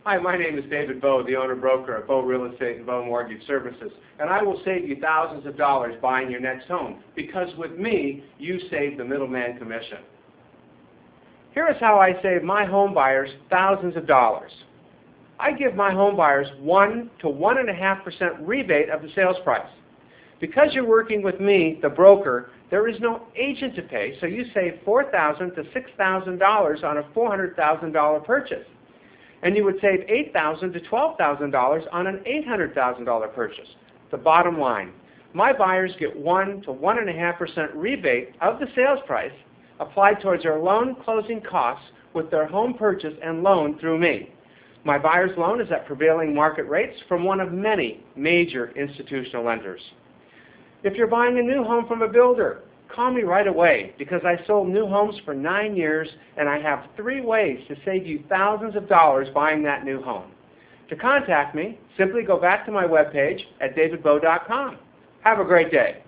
Hi, my name is David Bowe, the owner-broker of Bowe Real Estate and Bowe Mortgage Services, and I will save you thousands of dollars buying your next home because with me, you save the middleman commission. Here is how I save my home buyers thousands of dollars. I give my home buyers 1 to 1.5% rebate of the sales price. Because you're working with me, the broker, there is no agent to pay, so you save $4,000 to $6,000 on a $400,000 purchase. And you would save $8,000 to $12,000 on an $800,000 purchase. The bottom line, my buyers get 1 to 1.5% rebate of the sales price applied towards their loan closing costs with their home purchase and loan through me. My buyer's loan is at prevailing market rates from one of many major institutional lenders. If you're buying a new home from a builder, call me right away because I sold new homes for 9 years and I have 3 ways to save you thousands of dollars buying that new home. To contact me, simply go back to my webpage at davidbowe.com. Have a great day.